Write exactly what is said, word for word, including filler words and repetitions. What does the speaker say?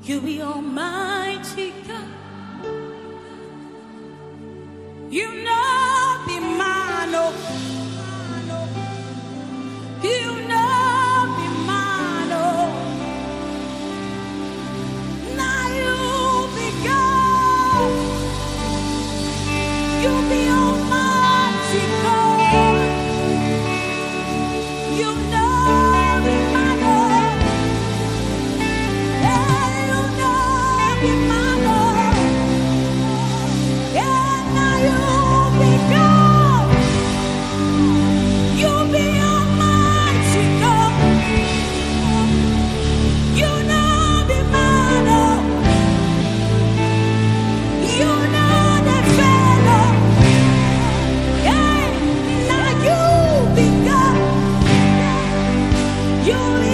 You be almighty God. You know the man of you know the man of now you be God. You be almighty God. You know the man of yeah, you know the man of yeah, now you be God. You be almighty God. You know the man of you know the fellow. Yeah, now you be God. You